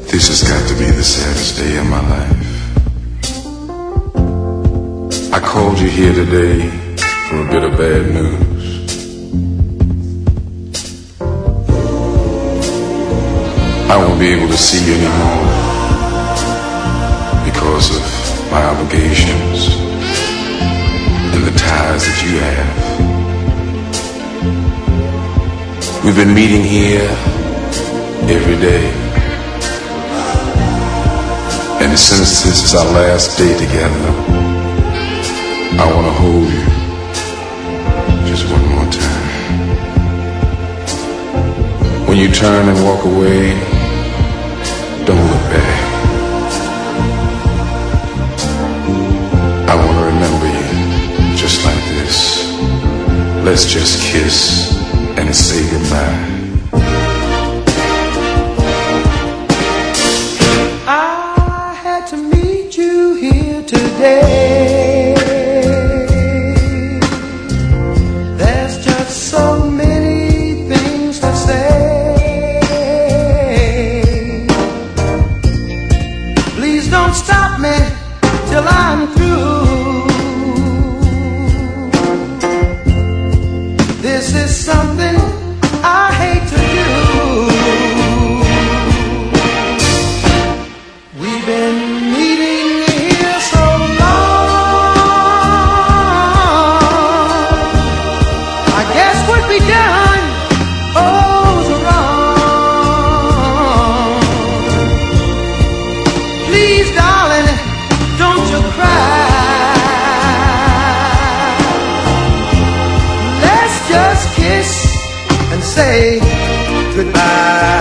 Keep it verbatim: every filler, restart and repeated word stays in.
This has got to be the saddest day of my life. I called you here today for a bit of bad news. I won't be able to see you anymore because of my obligations and the ties that you have. We've been meeting here every day, and since this is our last day together, I want to hold you just one more time. When you turn and walk away, don't look back. I want to remember you just like this. Let's just kiss and say goodbye. I had to meet you here today. There's just so many things to say. Please don't stop me till I'm through. This is something I hate to do. We've been meeting here so long. I guess what we done was wrong. Please, darling, don't you cry. Let's just kiss and say goodbye.